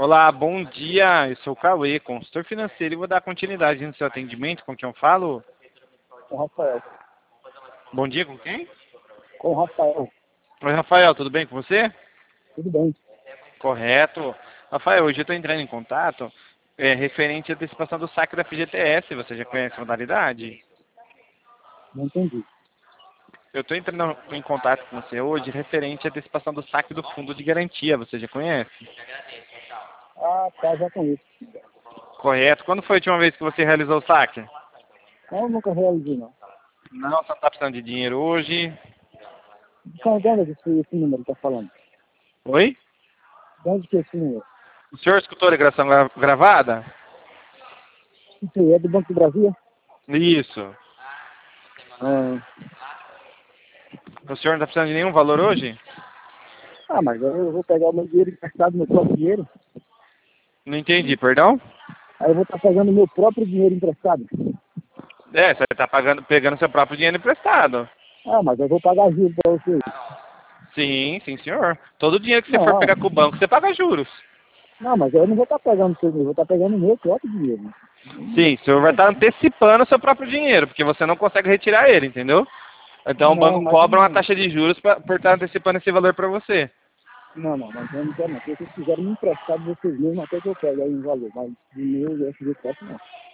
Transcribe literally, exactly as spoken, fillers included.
Olá, bom dia. Eu sou o Cauê, consultor financeiro, e vou dar continuidade no seu atendimento. Com quem eu falo? Com o Rafael. Bom dia, com quem? Com o Rafael. Oi, Rafael, tudo bem com você? Tudo bem. Correto. Rafael, hoje eu estou entrando em contato é, referente à antecipação do saque da F G T S. Você já conhece a modalidade? Não entendi. Eu estou entrando em contato com você hoje referente à antecipação do saque do fundo de garantia. Você já conhece? Ah, tá, já conheço. Correto. Quando foi a última vez que você realizou o saque? Não, eu nunca realizei, não. Não, você não está precisando de dinheiro hoje. Então, de onde esse, esse número está falando? Oi? De onde que é esse número? O senhor escutou a ligação gra- gravada? Isso aí é do Banco do Brasil? Isso. Ah, O senhor não está precisando de nenhum valor hoje? ah, mas eu vou pegar o meu dinheiro emprestado, meu próprio dinheiro. Não entendi, perdão? Aí eu vou estar pegando meu próprio dinheiro emprestado. É, você está pagando, pegando seu próprio dinheiro emprestado. Ah, mas eu vou pagar juros para vocês. Sim, sim, senhor. Todo dinheiro que você for Não, pegar com o banco, você paga juros. não, mas eu não vou estar pegando o seu dinheiro, eu vou estar pegando o meu próprio dinheiro. Sim, o senhor vai estar antecipando o seu próprio dinheiro, porque você não consegue retirar ele, entendeu? Então o Não, banco mas eu cobra uma não. taxa de juros pra, por estar antecipando esse valor para você. Não, não, mas eu não quero não. Se vocês quiserem me emprestar de vocês mesmos, até que eu pego aí um valor. Mas de meu, eu F G T S não.